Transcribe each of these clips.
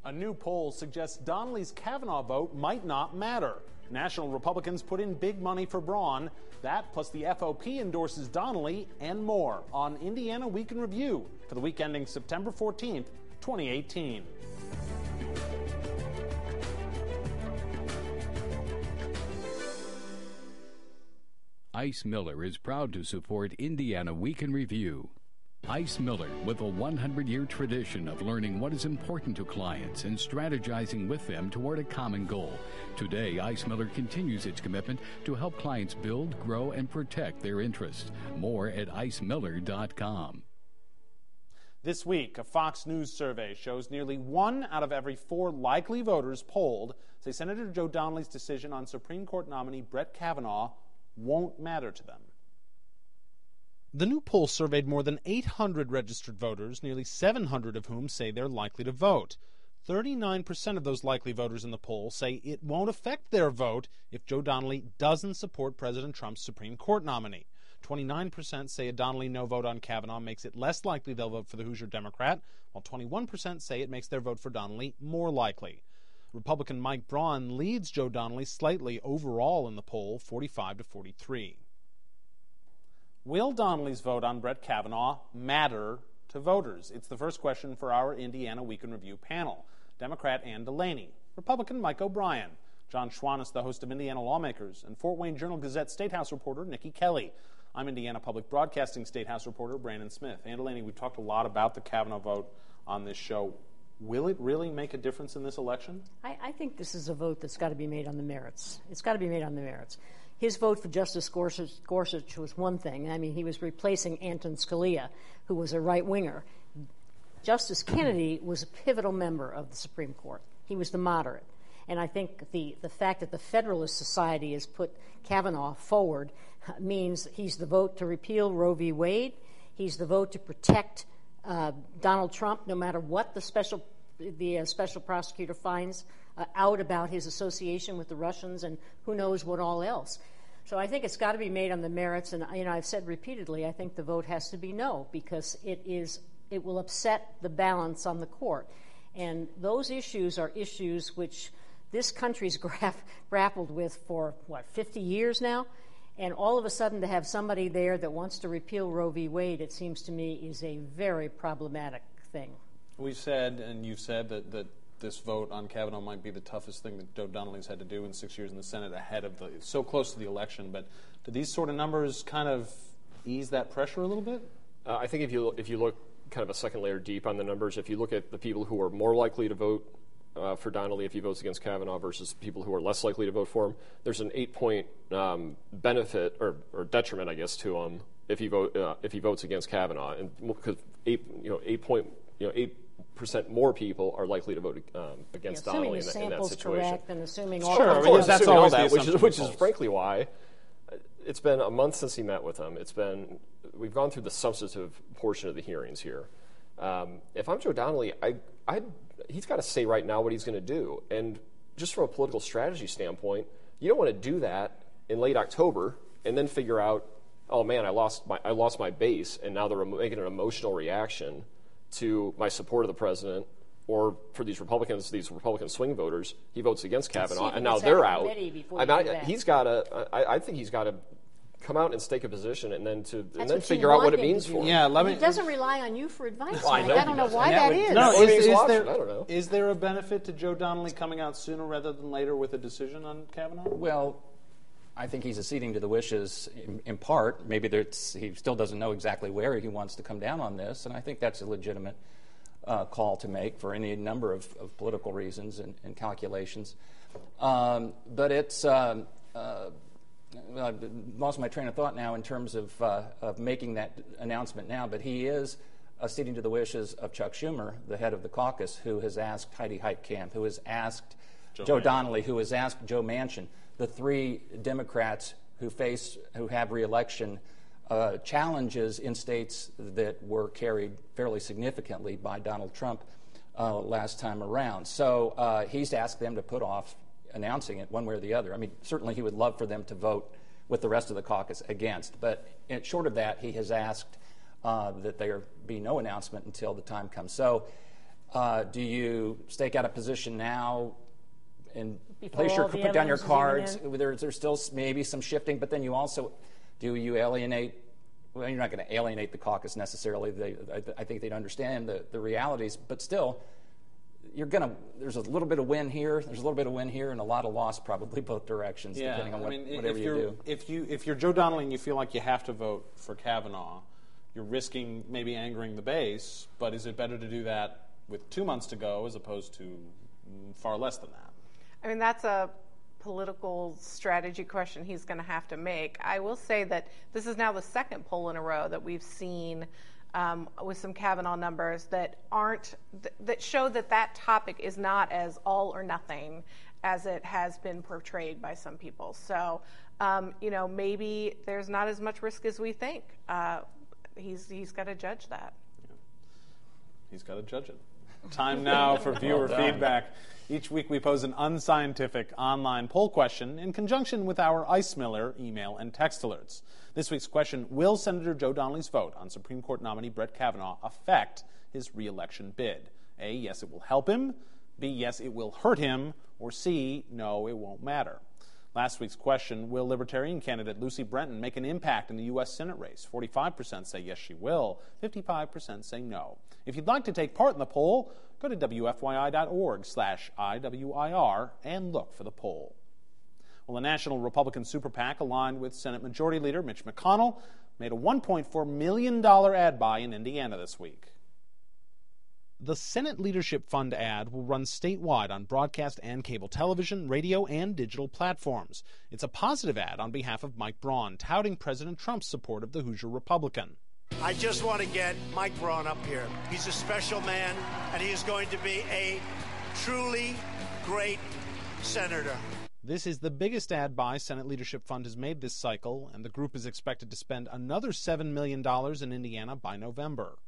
A new poll suggests Donnelly's Kavanaugh vote might not matter. National Republicans put in big money for Braun. That plus the FOP endorses Donnelly and more on Indiana Week in Review for the week ending September 14th, 2018. Ice Miller is proud to support Indiana Week in Review. Ice Miller, with a 100-year tradition of learning what is important to clients and strategizing with them toward a common goal. Today, Ice Miller continues its commitment to help clients build, grow, and protect their interests. More at icemiller.com. This week, a Fox News survey shows nearly 1 out of every 4 likely voters polled say Senator Joe Donnelly's decision on Supreme Court nominee Brett Kavanaugh won't matter to them. The new poll surveyed more than 800 registered voters, nearly 700 of whom say they're likely to vote. 39% of those likely voters in the poll say it won't affect their vote if Joe Donnelly doesn't support President Trump's Supreme Court nominee. 29% say a Donnelly no vote on Kavanaugh makes it less likely they'll vote for the Hoosier Democrat, while 21% say it makes their vote for Donnelly more likely. Republican Mike Braun leads Joe Donnelly slightly overall in the poll, 45-43. Will Donnelly's vote on Brett Kavanaugh matter to voters? It's the first question for our Indiana Week in Review panel. Democrat Ann Delaney, Republican Mike O'Brien, John Schwannis, the host of Indiana Lawmakers, and Fort Wayne Journal-Gazette State House reporter Nikki Kelly. I'm Indiana Public Broadcasting State House reporter Brandon Smith. Ann Delaney, we've talked a lot about the Kavanaugh vote on this show. Will it really make a difference in this election? I think this is a vote that's got to be made on the merits. It's got to be made on the merits. His vote for Justice Gorsuch was one thing. I mean, he was replacing Anton Scalia, who was a right-winger. Justice Kennedy was a pivotal member of the Supreme Court. He was the moderate. And I think the fact that the Federalist Society has put Kavanaugh forward means he's the vote to repeal Roe v. Wade. He's the vote to protect Donald Trump, no matter what the special prosecutor finds out about his association with the Russians and who knows what all else. So I think it's got to be made on the merits, and I've said repeatedly, I think the vote has to be no, because it will upset the balance on the court. And those issues are issues which this country's grappled with for, 50 years now? And all of a sudden to have somebody there that wants to repeal Roe v. Wade, it seems to me, is a very problematic thing. We've said, and you've said, that this vote on Kavanaugh might be the toughest thing that Joe Donnelly's had to do in 6 years in the Senate ahead of so close to the election. But do these sort of numbers kind of ease that pressure a little bit? I think if you look kind of a second layer deep on the numbers, if you look at the people who are more likely to vote for Donnelly if he votes against Kavanaugh versus people who are less likely to vote for him, there's an 8-point benefit or detriment, I guess, to him if he votes against Kavanaugh, and because 8% more people are likely to vote against Donnelly in that situation. Correct, and assuming all sure, of course, that's assuming always all that, the which is frankly why it's been a month since he met with him. We've gone through the substantive portion of the hearings here. If I'm Joe Donnelly, he's got to say right now what he's going to do, and just from a political strategy standpoint, you don't want to do that in late October and then figure out, oh man, I lost my base, and now they're making an emotional reaction to my support of the president, or for these Republican swing voters, he votes against Kavanaugh, and now they're out. I think he's got to come out and stake a position, and then figure out what it means for him. Yeah, he doesn't rely on you for advice. Well, I don't know why that is. No, I don't know. Is there a benefit to Joe Donnelly coming out sooner rather than later with a decision on Kavanaugh? Well, I think he's acceding to the wishes in part. Maybe he still doesn't know exactly where he wants to come down on this, and I think that's a legitimate call to make for any number of political reasons and calculations. But it's I've lost my train of thought now in terms of making that announcement now, but he is acceding to the wishes of Chuck Schumer, the head of the caucus, who has asked Heidi Heitkamp, who has asked Joe Donnelly, who has asked Joe Manchin, the 3 Democrats who have re-election challenges in states that were carried fairly significantly by Donald Trump last time around. So he's asked them to put off announcing it one way or the other. I mean, certainly he would love for them to vote with the rest of the caucus against, but short of that, he has asked that there be no announcement until the time comes. So Do you stake out a position now and Before place your all the put down your evidence is even cards? There's still maybe some shifting, but then you also do you alienate? Well, you're not going to alienate the caucus necessarily. I think they'd understand the realities, but still, there's a little bit of win here. There's a little bit of win here, and a lot of loss probably both directions, depending on whatever you do. If you're Joe Donnelly and you feel like you have to vote for Kavanaugh, you're risking maybe angering the base. But is it better to do that with 2 months to go as opposed to far less than that? I mean, that's a political strategy question he's going to have to make. I will say that this is now the second poll in a row that we've seen with some Kavanaugh numbers that show that topic is not as all or nothing as it has been portrayed by some people. So, maybe there's not as much risk as we think. He's got to judge that. Yeah. He's got to judge it. Time now for viewer feedback. Each week we pose an unscientific online poll question in conjunction with our Ice Miller email and text alerts. This week's question, will Senator Joe Donnelly's vote on Supreme Court nominee Brett Kavanaugh affect his re-election bid? A, yes, it will help him. B, yes, it will hurt him. Or C, no, it won't matter. Last week's question, will Libertarian candidate Lucy Brenton make an impact in the U.S. Senate race? 45% say yes, she will. 55% say no. If you'd like to take part in the poll, go to WFYI.org/IWIR and look for the poll. Well, the National Republican Super PAC, aligned with Senate Majority Leader Mitch McConnell, made a $1.4 million ad buy in Indiana this week. The Senate Leadership Fund ad will run statewide on broadcast and cable television, radio, and digital platforms. It's a positive ad on behalf of Mike Braun, touting President Trump's support of the Hoosier Republican. I just want to get Mike Braun up here. He's a special man, and he is going to be a truly great senator. This is the biggest ad buy Senate Leadership Fund has made this cycle, and the group is expected to spend another $7 million in Indiana by November.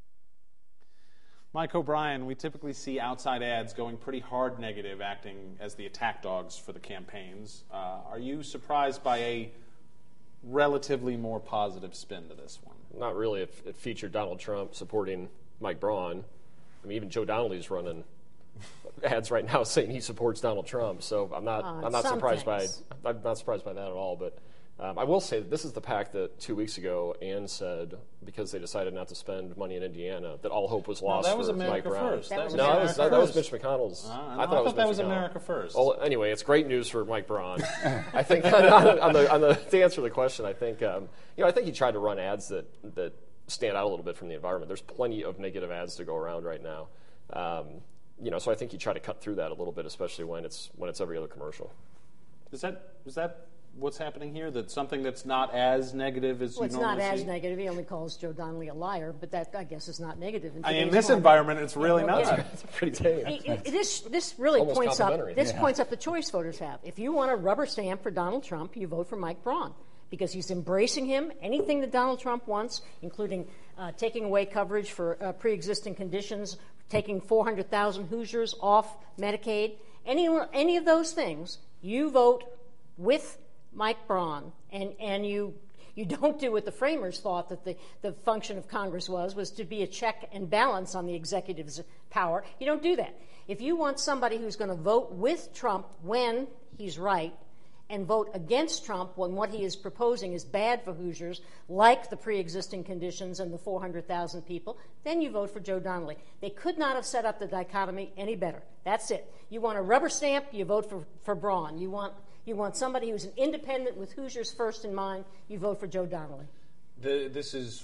Mike O'Brien, we typically see outside ads going pretty hard negative, acting as the attack dogs for the campaigns. Are you surprised by a relatively more positive spin to this one? Not really. It featured Donald Trump supporting Mike Braun. I mean, even Joe Donnelly's running ads right now saying he supports Donald Trump. So I'm not surprised by that at all. But I will say that this is the PAC that 2 weeks ago Ann said, because they decided not to spend money in Indiana, that all hope was lost for Mike Brown. First. That was Mitch McConnell's. I thought that was America First. Well, anyway, it's great news for Mike Braun. I think to answer the question, I think I think he tried to run ads that stand out a little bit from the environment. There's plenty of negative ads to go around right now. So I think he tried to cut through that a little bit, especially when it's every other commercial. Is that what's happening here? That something that's not as negative as you normally see? Well, it's not as negative. He only calls Joe Donnelly a liar, but that, I guess, is not negative. In this environment, it's really not. It's pretty tame. This really points up the choice voters have. If you want a rubber stamp for Donald Trump, you vote for Mike Braun, because he's embracing him. Anything that Donald Trump wants, including taking away coverage for pre-existing conditions, taking 400,000 Hoosiers off Medicaid, any of those things, you vote with Mike Braun, and you don't do what the framers thought that the function of Congress was to be a check and balance on the executive's power. You don't do that. If you want somebody who's going to vote with Trump when he's right and vote against Trump when what he is proposing is bad for Hoosiers, like the pre-existing conditions and the 400,000 people, then you vote for Joe Donnelly. They could not have set up the dichotomy any better. That's it. You want a rubber stamp, you vote for Braun. You want somebody who's an independent with Hoosiers first in mind, you vote for Joe Donnelly. This is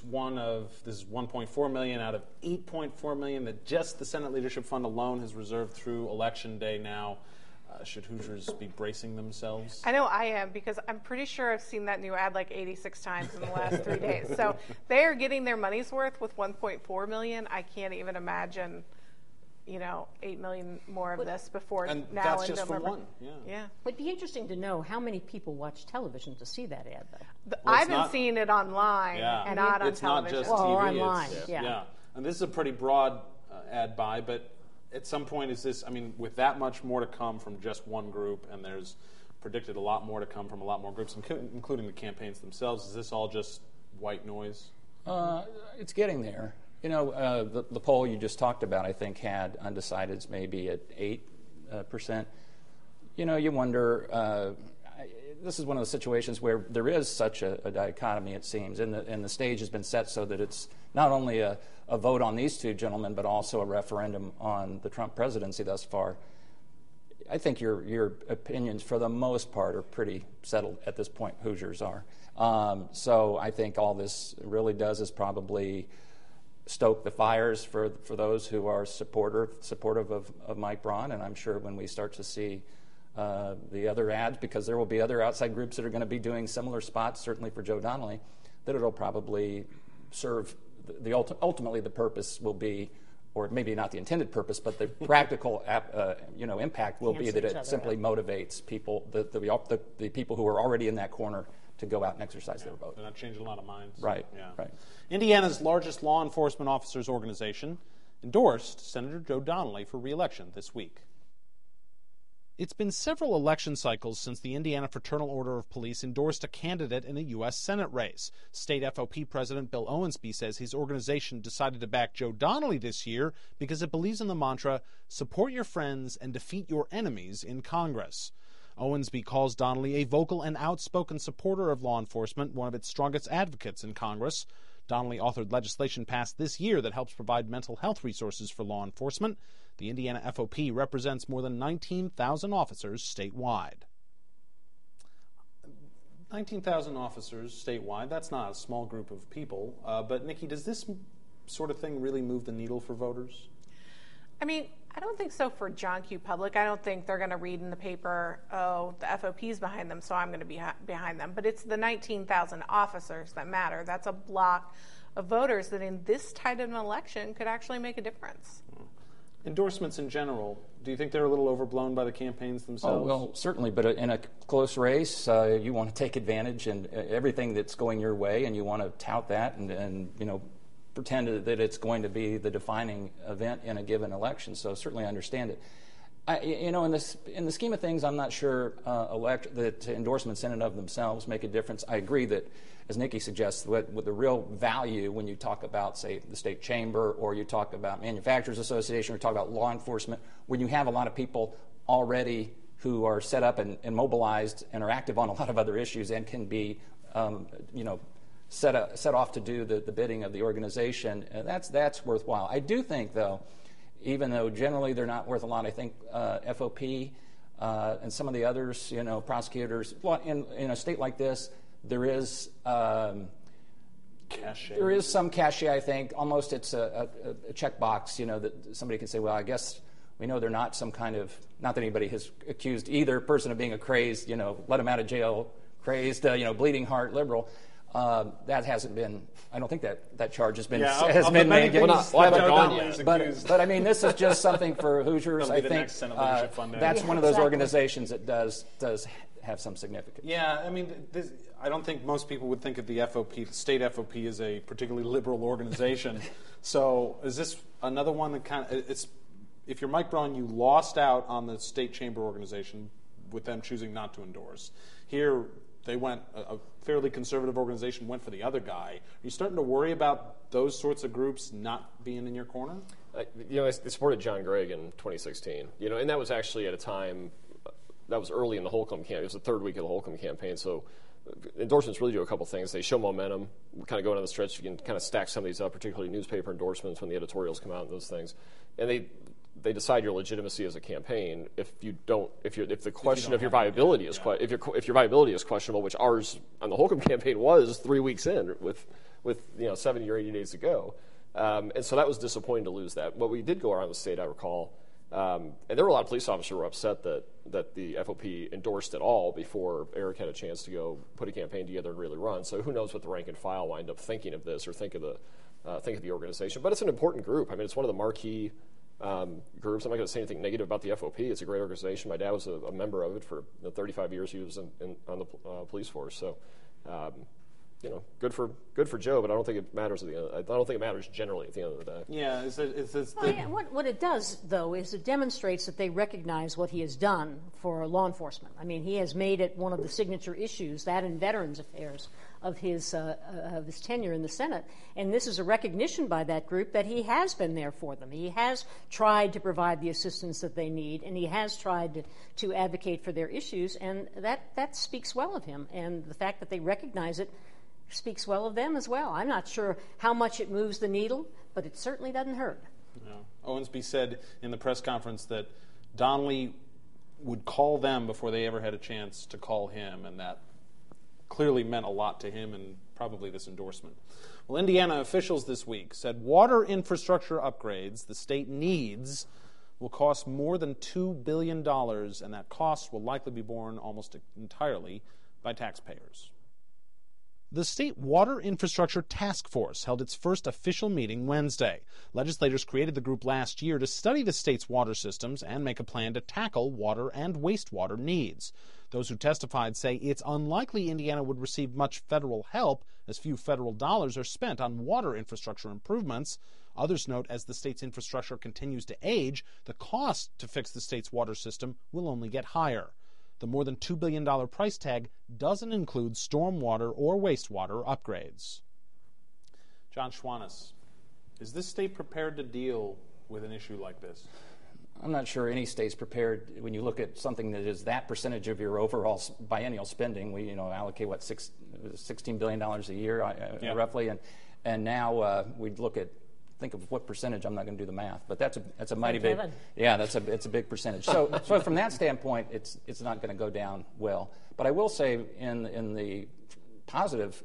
1.4 million out of 8.4 million that just the Senate Leadership Fund alone has reserved through Election Day now. Should Hoosiers be bracing themselves? I know I am, because I'm pretty sure I've seen that new ad like 86 times in the last 3 days. So they are getting their money's worth with 1.4 million. I can't even imagine, 8 million more of this before and now that's in just November. For one. Yeah. It'd be interesting to know how many people watch television to see that ad, though. I've been seeing it online and not on television. It's not just TV. Online. Yeah. And this is a pretty broad ad buy, but at some point with that much more to come from just one group, and there's predicted a lot more to come from a lot more groups, including the campaigns themselves, is this all just white noise? It's getting there. The poll you just talked about, I think, had undecideds maybe at 8%. You wonder. This is one of the situations where there is such a dichotomy, it seems, and the stage has been set so that it's not only a vote on these two gentlemen, but also a referendum on the Trump presidency thus far. I think your opinions, for the most part, are pretty settled at this point. Hoosiers are. So I think all this really does is probably stoke the fires for those who are supportive of Mike Braun, and I'm sure when we start to see the other ads, because there will be other outside groups that are going to be doing similar spots, certainly for Joe Donnelly, that it'll probably serve ultimately the purpose will be, or maybe not the intended purpose, but the practical impact will be that it simply motivates people, the people who are already in that corner, to go out and exercise their vote. They're not changing a lot of minds. Right. Yeah. Right. Indiana's largest law enforcement officers organization endorsed Senator Joe Donnelly for re-election this week. It's been several election cycles since the Indiana Fraternal Order of Police endorsed a candidate in a U.S. Senate race. State FOP President Bill Owensby says his organization decided to back Joe Donnelly this year because it believes in the mantra, support your friends and defeat your enemies in Congress. Owensby calls Donnelly a vocal and outspoken supporter of law enforcement, one of its strongest advocates in Congress. Donnelly authored legislation passed this year that helps provide mental health resources for law enforcement. The Indiana FOP represents more than 19,000 officers statewide. 19,000 officers statewide, that's not a small group of people. But, Nikki, does this sort of thing really move the needle for voters? I mean, I don't think so for John Q. Public. I don't think they're going to read in the paper, oh, the FOP's behind them, so I'm going to be behind them. But it's the 19,000 officers that matter. That's a block of voters that in this tight of an election could actually make a difference. Endorsements in general, do you think they're a little overblown by the campaigns themselves? Oh, well, certainly, but in a close race, you want to take advantage and everything that's going your way, and you want to tout that and pretend that it's going to be the defining event in a given election. So certainly I understand it. In the scheme of things, I'm not sure that endorsements in and of themselves make a difference. I agree that, as Nikki suggests, with the real value when you talk about, say, the state chamber, or you talk about Manufacturers Association, or you talk about law enforcement, when you have a lot of people already who are set up and mobilized and are active on a lot of other issues and can be, set off to do the bidding of the organization, that's worthwhile. I do think, though, even though generally they're not worth a lot, I think FOP and some of the others, prosecutors, in a state like this, there is cachet. There is some cachet, I think. Almost it's a checkbox, that somebody can say, well, I guess we know they're not some kind of, not that anybody has accused either person of being a crazed, let them out of jail, crazed, bleeding heart liberal. That hasn't been, I don't think that charge has been made. But I mean, this is just something for Hoosiers. I think that's one of those organizations that does have some significance. Yeah, I mean, I don't think most people would think of the FOP, the state FOP, as a particularly liberal organization. So is this another one that kind of, if you're Mike Braun, you lost out on the state chamber organization with them choosing not to endorse. Here, they went, a fairly conservative organization went for the other guy. Are you starting to worry about those sorts of groups not being in your corner? I supported John Gregg in 2016, and that was actually at a time, that was early in the Holcomb campaign. It was the third week of the Holcomb campaign, so endorsements really do a couple things. They show momentum. We're kind of going on the stretch. You can kind of stack some of these up, particularly newspaper endorsements when the editorials come out and those things. And they decide your legitimacy as a campaign if the question of your viability is if your viability is questionable, which ours on the Holcomb campaign was 3 weeks in with 70 or 80 days to go. And so that was disappointing to lose that. But we did go around the state, I recall, and there were a lot of police officers who were upset that the FOP endorsed it all before Eric had a chance to go put a campaign together and really run. So who knows what the rank and file wind up thinking of this or think of the organization. But it's an important group. I mean, it's one of the marquee groups. I'm not going to say anything negative about the FOP. It's a great organization. My dad was a member of it for the 35 years he was on the police force. So, good for Joe, but I don't think it matters I don't think it matters generally at the end of the day. Yeah, What it does, though, is it demonstrates that they recognize what he has done for law enforcement. I mean, he has made it one of the signature issues, that in Veterans Affairs, of his tenure in the Senate. And this is a recognition by that group that he has been there for them. He has tried to provide the assistance that they need, and he has tried to advocate for their issues, and that speaks well of him. And the fact that they recognize it speaks well of them as well. I'm not sure how much it moves the needle, but it certainly doesn't hurt. Yeah. Owensby said in the press conference that Donnelly would call them before they ever had a chance to call him, and that clearly meant a lot to him and probably this endorsement. Well, Indiana officials this week said water infrastructure upgrades the state needs will cost more than $2 billion, and that cost will likely be borne almost entirely by taxpayers. The State Water Infrastructure Task Force held its first official meeting Wednesday. Legislators created the group last year to study the state's water systems and make a plan to tackle water and wastewater needs. Those who testified say it's unlikely Indiana would receive much federal help, as few federal dollars are spent on water infrastructure improvements. Others note as the state's infrastructure continues to age, the cost to fix the state's water system will only get higher. The more than $2 billion price tag doesn't include stormwater or wastewater upgrades. John Schwantes, is this state prepared to deal with an issue like this? I'm not sure any state's prepared. When you look at something that is that percentage of your overall biennial spending, we allocate $16 billion a year roughly, and now we'd look at. Think of what percentage. I'm not going to do the math, but that's a mighty big. Yeah, it's a big percentage. So from that standpoint, it's not going to go down well. But I will say in the positive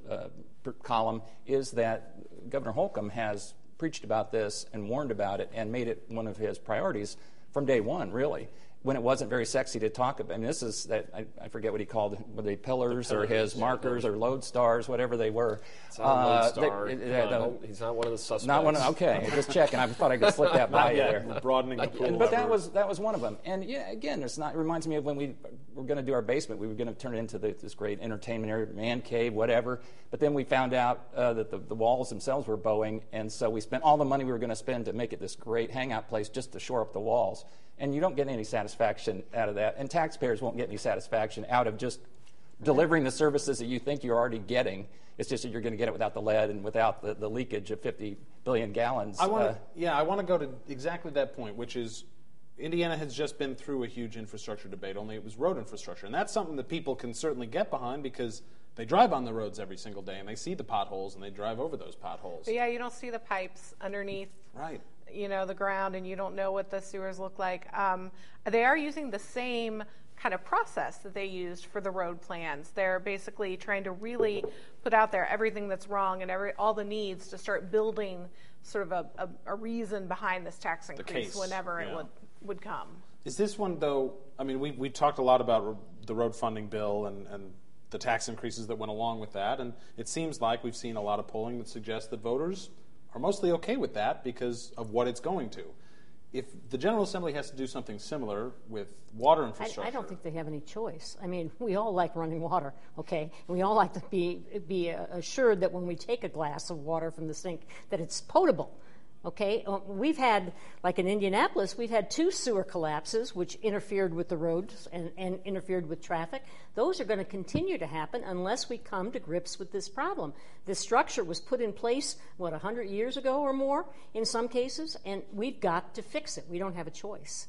column is that Governor Holcomb has preached about this and warned about it and made it one of his priorities from day one, really, when it wasn't very sexy to talk about. I mean, this is that I forget what he called it, were they pillars or his markers or lodestars, whatever they were. It's not a lodestar. He's not one of the suspects. Not one. Okay, just checking. I thought I could slip that by you there. Broadening the pool. But that was one of them. And yeah, again, it reminds me of when we were going to do our basement. We were going to turn it into this great entertainment area, man cave, whatever. But then we found out that the walls themselves were bowing, and so we spent all the money we were going to spend to make it this great hangout place just to shore up the walls. And you don't get any satisfaction out of that. And taxpayers won't get any satisfaction out of just delivering the services that you think you're already getting. It's just that you're going to get it without the lead and without the leakage of 50 billion gallons. I want to go to exactly that point, which is Indiana has just been through a huge infrastructure debate, only it was road infrastructure. And that's something that people can certainly get behind because they drive on the roads every single day and they see the potholes and they drive over those potholes. But yeah, you don't see the pipes underneath. Right. The ground, and you don't know what the sewers look like. They are using the same kind of process that they used for the road plans. They're basically trying to really put out there everything that's wrong and all the needs to start building sort of a reason behind this tax increase whenever it would come. Is this one, though, I mean, we talked a lot about the road funding bill and the tax increases that went along with that, and it seems like we've seen a lot of polling that suggests that voters are mostly okay with that because of what it's going to. If the General Assembly has to do something similar with water infrastructure... I don't think they have any choice. I mean, we all like running water, okay? And we all like to be assured that when we take a glass of water from the sink that it's potable, okay? We've had, like in Indianapolis, we've had 2 sewer collapses which interfered with the roads and interfered with traffic. Those are going to continue to happen unless we come to grips with this problem. This structure was put in place, 100 years ago or more in some cases, and we've got to fix it. We don't have a choice.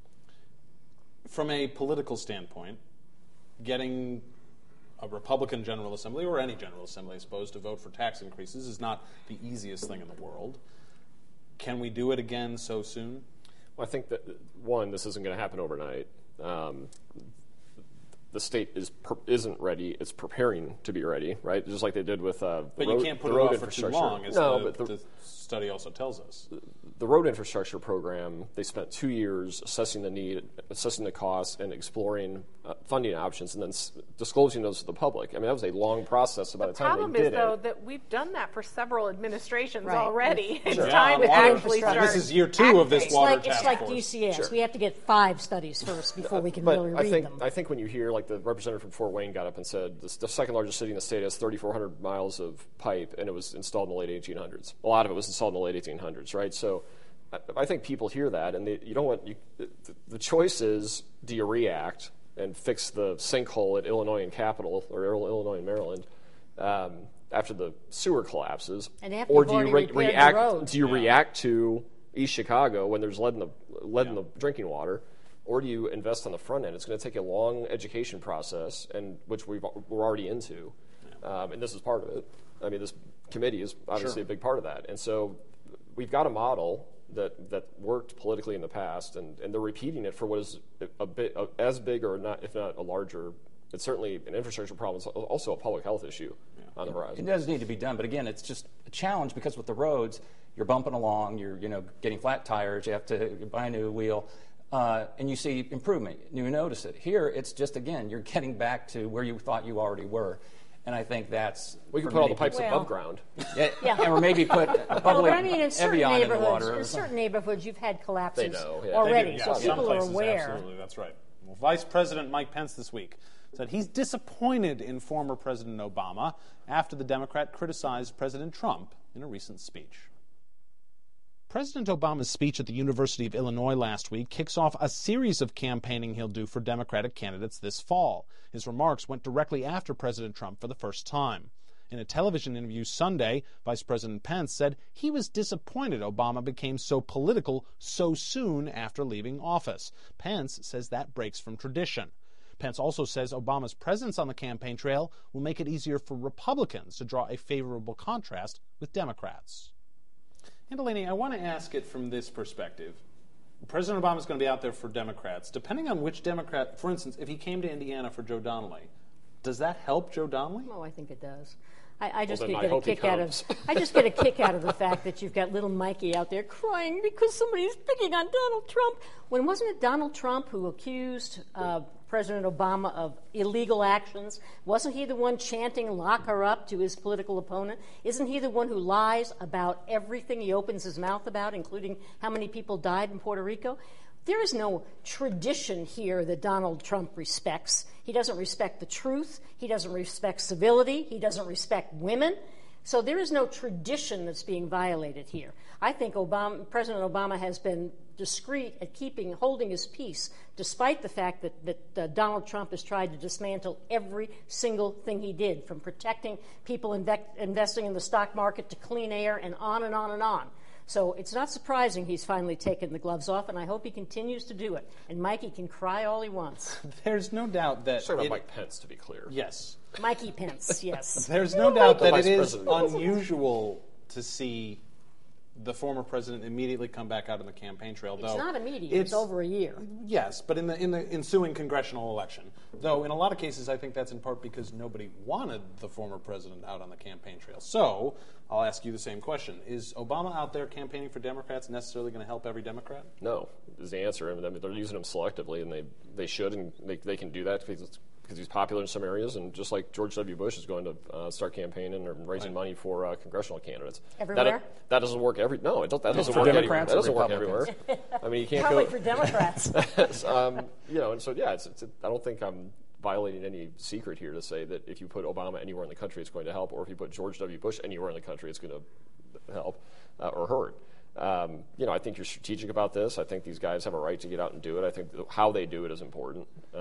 From a political standpoint, getting a Republican General Assembly, or any General Assembly, I suppose, to vote for tax increases is not the easiest thing in the world. Can we do it again so soon? Well, I think that, one, this isn't going to happen overnight. The state isn't ready. It's preparing to be ready, right? Just like they did with the road infrastructure. But you can't put it off for too long, as the study also tells us. The road infrastructure program, they spent 2 years assessing the need, assessing the costs, and exploring funding options, and then disclosing those to the public. I mean, that was a long process by the time they did it. The problem is, though, that we've done that for several administrations already. Right. It's time to actually start. This is year 2 of this water task force. It's like DCS. Sure. We have to get 5 studies first before we can really read them. I think when you hear like the representative from Fort Wayne got up and said the second largest city in the state has 3,400 miles of pipe, and it was installed in the late 1800s. A lot of it was installed in the late 1800s, right? So I think people hear that, and the choice is, do you react and fix the sinkhole at Illinois and Capitol, or Illinois and Maryland, after the sewer collapses, or do you react? Do you react to East Chicago when there's lead in the drinking water, or do you invest on the front end? It's going to take a long education process, and which we're already into, and this is part of it. I mean, this committee is obviously a big part of that, and so we've got a model that worked politically in the past, and they're repeating it for what is as big, or not, if not a larger. It's certainly an infrastructure problem. It's also a public health issue on the horizon. It does need to be done, but again, it's just a challenge because with the roads, you're bumping along, you're getting flat tires, you have to buy a new wheel, and you see improvement. You notice it. Here, it's just, again, you're getting back to where you thought you already were. And I think that's... We can put all the pipes above ground. Or maybe put a public Evian in the water. In certain neighborhoods, you've had collapses already, so people are aware. Absolutely, that's right. Well, Vice President Mike Pence this week said he's disappointed in former President Obama after the Democrat criticized President Trump in a recent speech. President Obama's speech at the University of Illinois last week kicks off a series of campaigning he'll do for Democratic candidates this fall. His remarks went directly after President Trump for the first time. In a television interview Sunday, Vice President Pence said he was disappointed Obama became so political so soon after leaving office. Pence says that breaks from tradition. Pence also says Obama's presence on the campaign trail will make it easier for Republicans to draw a favorable contrast with Democrats. And Delaney, I want to ask it from this perspective. President Obama is going to be out there for Democrats. Depending on which Democrat, for instance, if he came to Indiana for Joe Donnelly, does that help Joe Donnelly? Oh, I think it does. I just get a kick out of the fact that you've got little Mikey out there crying because somebody's picking on Donald Trump. When wasn't it Donald Trump who accused President Obama of illegal actions? Wasn't he the one chanting "lock her up" to his political opponent? Isn't he the one who lies about everything he opens his mouth about, including how many people died in Puerto Rico? There is no tradition here that Donald Trump respects. He doesn't respect the truth. He doesn't respect civility. He doesn't respect women. So there is no tradition that's being violated here. I think President Obama has been discreet at holding his peace, despite the fact that Donald Trump has tried to dismantle every single thing he did, from protecting people investing in the stock market to clean air and on and on and on. So it's not surprising he's finally taken the gloves off, and I hope he continues to do it. And Mikey can cry all he wants. There's no doubt that... Sorry about Mike Pence, to be clear. Yes. Mikey Pence, yes. There's no doubt that it is unusual to see the former president immediately come back out on the campaign trail. It's not immediate. It's over a year. Yes, but in the ensuing congressional election. Though in a lot of cases, I think that's in part because nobody wanted the former president out on the campaign trail. So I'll ask you the same question. Is Obama out there campaigning for Democrats necessarily going to help every Democrat? No, is the answer. I mean, they're using him selectively, and they should, and they can do that because he's popular in some areas, and just like George W. Bush is going to start campaigning or raising money for congressional candidates. Everywhere? That doesn't work that doesn't work everywhere. That doesn't work everywhere. I mean, you can't Probably for Democrats. and so I don't think I'm violating any secret here to say that if you put Obama anywhere in the country, it's going to help, or if you put George W. Bush anywhere in the country, it's going to help or hurt. I think you're strategic about this. I think these guys have a right to get out and do it. I think how they do it is important.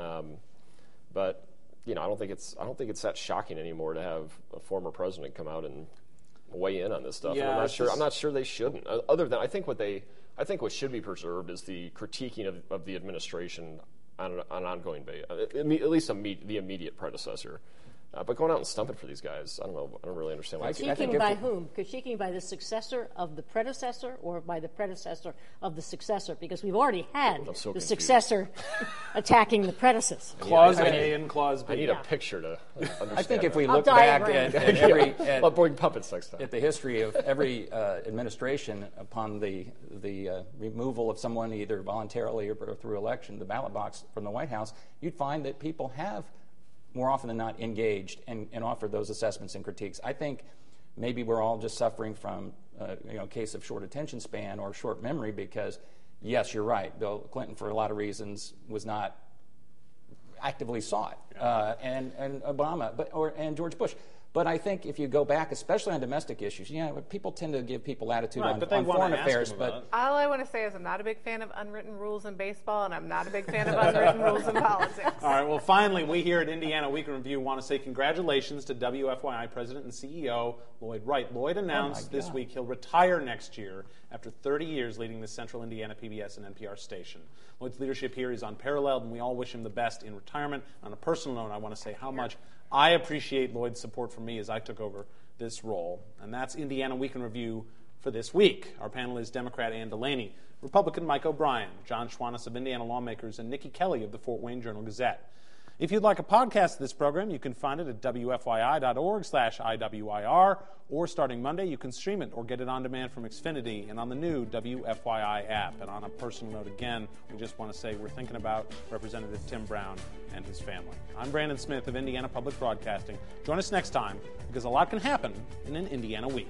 But I don't think it's that shocking anymore to have a former president come out and weigh in on this stuff. Yeah, and I'm not sure they shouldn't. Other than I think what should be preserved is the critiquing of the administration on an ongoing basis, at least the immediate predecessor. But going out and stumping for these guys, I don't know. I don't really understand why. Critiquing by whom? Critiquing by the successor of the predecessor, or by the predecessor of the successor? Because we've already had the successor attacking the predecessor. Clause A and Clause B. I need a picture to understand. I think if we look back at I'll bring puppets next time. At the history of every administration upon the removal of someone either voluntarily or through election, the ballot box from the White House, you'd find that people have more often than not engaged and offered those assessments and critiques. I think maybe we're all just suffering from a case of short attention span or short memory because, yes, you're right, Bill Clinton, for a lot of reasons, was not actively sought, and Obama, and George Bush. But I think if you go back, especially on domestic issues, people tend to give people attitude on foreign affairs. But all I want to say is I'm not a big fan of unwritten rules in baseball, and I'm not a big fan of unwritten rules in politics. All right, well, finally, we here at Indiana Week in Review want to say congratulations to WFYI President and CEO Lloyd Wright. Lloyd announced this week he'll retire next year after 30 years leading the Central Indiana PBS and NPR station. Lloyd's leadership here is unparalleled, and we all wish him the best in retirement. On a personal note, I want to say how much I appreciate Lloyd's support for me as I took over this role. And that's Indiana Week in Review for this week. Our panel is Democrat Ann Delaney, Republican Mike O'Brien, John Schwannis of Indiana Lawmakers, and Nikki Kelly of the Fort Wayne Journal-Gazette. If you'd like a podcast of this program, you can find it at wfyi.org/IWIR, or starting Monday, you can stream it or get it on demand from Xfinity and on the new WFYI app. And on a personal note, again, we just want to say we're thinking about Representative Tim Brown and his family. I'm Brandon Smith of Indiana Public Broadcasting. Join us next time, because a lot can happen in an Indiana week.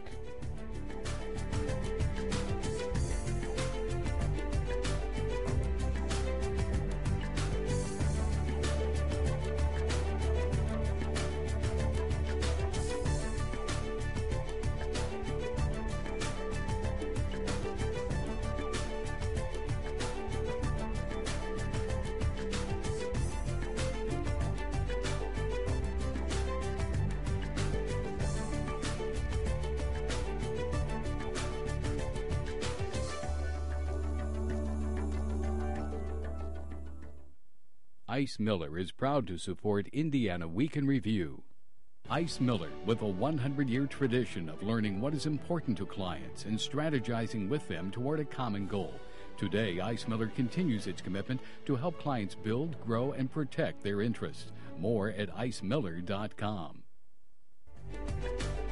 Ice Miller is proud to support Indiana Week in Review. Ice Miller, with a 100-year tradition of learning what is important to clients and strategizing with them toward a common goal. Today, Ice Miller continues its commitment to help clients build, grow, and protect their interests. More at icemiller.com.